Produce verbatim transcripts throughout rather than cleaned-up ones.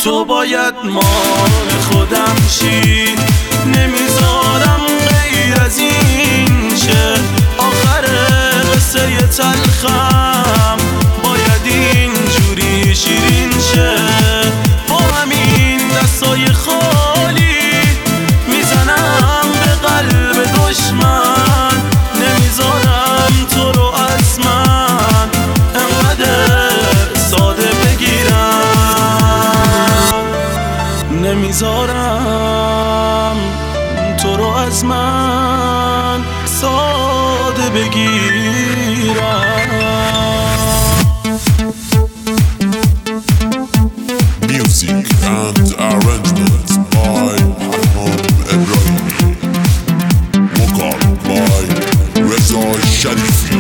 تو باید مال خودم شی، نمیذارم غیر از این شه. آخر قصه تلخم باید اینجوری شیرین شه. با همین دستای خالی میزنم به قلب دشمن، نمیذارم تو رو از من انقدر ساده بگیرم، نمیذارم تو رو از من ساده بگیرم. Music and arrangements by Ahmad Ibrahim. Vocal by Reza Sharifi.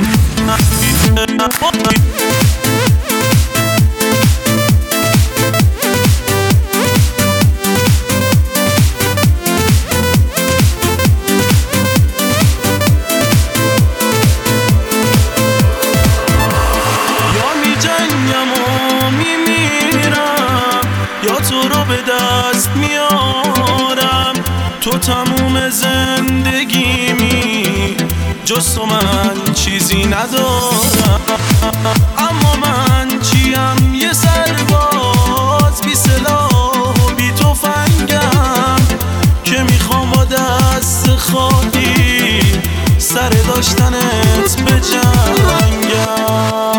یا تو رو به دست میارم، تو تموم زندگیمی، جز تو من چیزی ندارم. اما من چیم؟ یه سرباز بی سلاح و بی تفنگم که میخوام با دست خالی سر داشتنت بجنگم.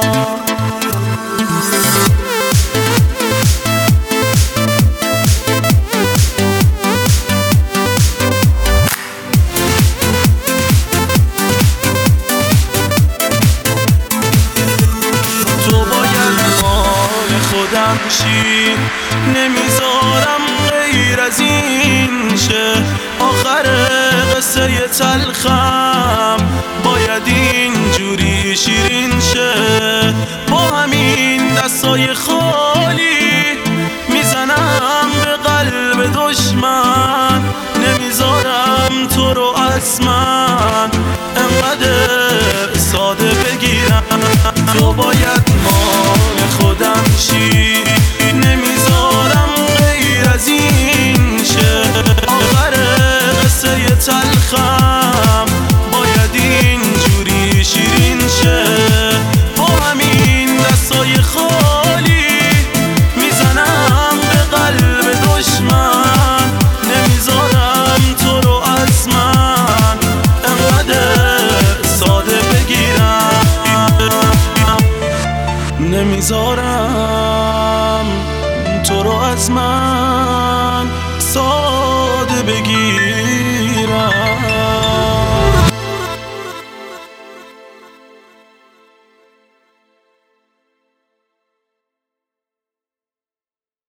نمیذارم غیر از این شه. آخر قصه تلخم باید اینجوری شیرین شه. با همین دستای خالی میزنم به قلب دشمن، نمیذارم تو رو از من انقدر ساده بگیرم. تو باید مال خودم شی، نمیذارم غیر از این شه. آخر قصه تلخم باید اینجوری شیرین شه. با همین دستای خالی میزنم به قلب دشمن، نمیذارم تو رو از من انقدر ساده بگیرم، نمیذارم تو رو از من ساده بگیر.